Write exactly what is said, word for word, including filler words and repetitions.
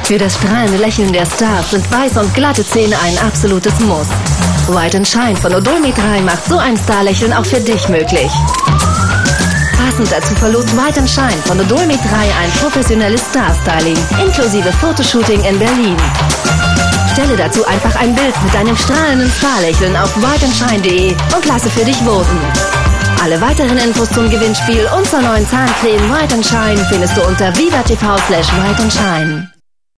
Für das strahlende Lächeln der Stars sind weiß und glatte Zähne ein absolutes Muss. White and Shine von Odol-Me drei macht so ein Starlächeln auch für dich möglich. Passend dazu verlost White and Shine von Odol-Me drei ein professionelles Star-Styling, inklusive Fotoshooting in Berlin. Stelle dazu einfach ein Bild mit deinem strahlenden Starlächeln auf white and shine punkt de und lasse für dich voten. Alle weiteren Infos zum Gewinnspiel und zur neuen Zahncreme White and Shine findest du unter viva punkt tv slash white and shine.